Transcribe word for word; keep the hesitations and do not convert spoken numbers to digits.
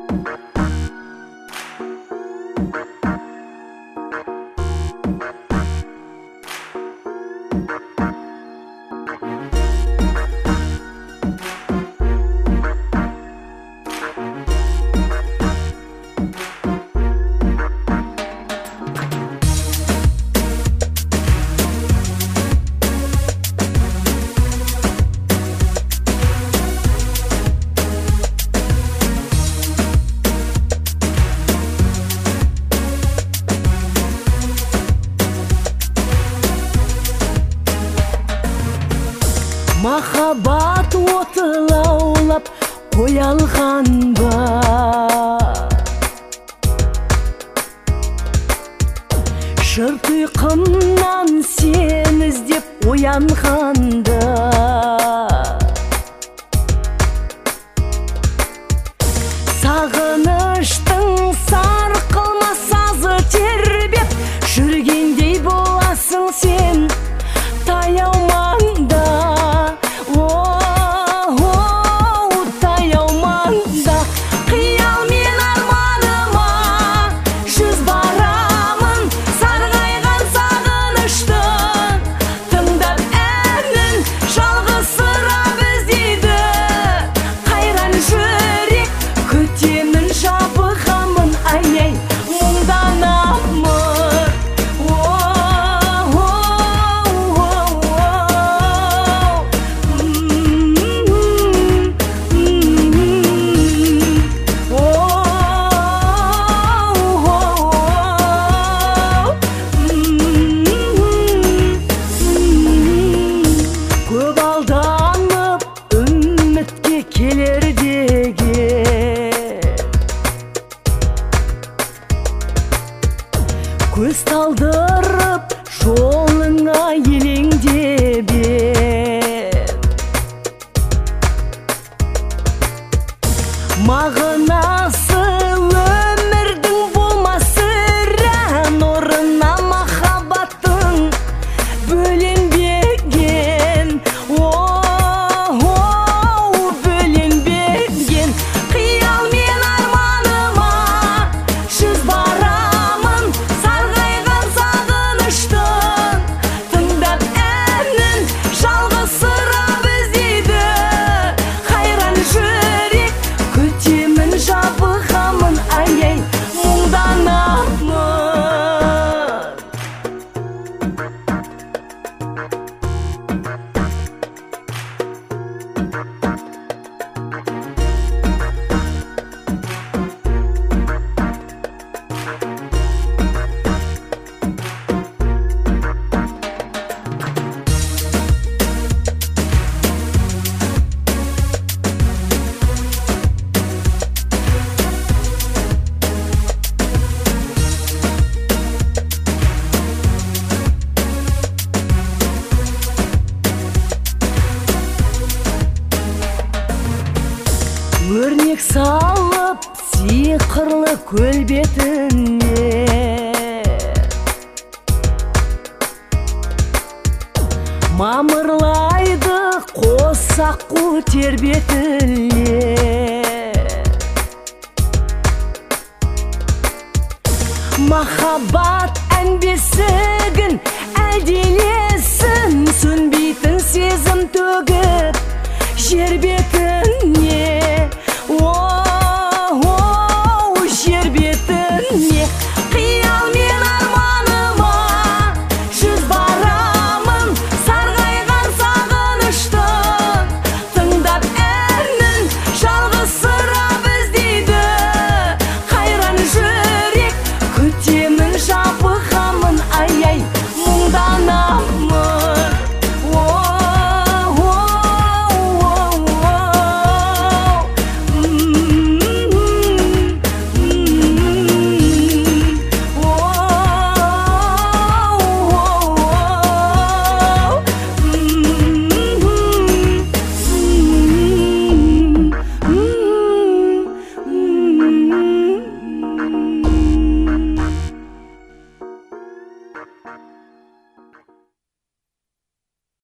Махаббат оты лаулап қоя алған ба, шырт ұйқымнан сен іздеп оянғанда, сағыныштың сарқылмас сазы тербеп жүргендей боласың сен таяу маңда. Көз талдырып жолыңа елеңдеп ем, мағынасы өмірдің болмас сірә, нұрына махаббаттың бөленбеген, о-о, бөленбеген. Қиял мен арманыма жүз барамын, тыңдап әнін жалғыз сырап іздейді қайран жүрек, күтемін жабығамын, ай-ай, мұңданамын. Өрнек салып сиқырлы көл бетіне, мамырлайды қос аққу тербетіне. Махаббат ән бесігін әлдилесін, сөнбейтін сезім төгіп жер бетіне.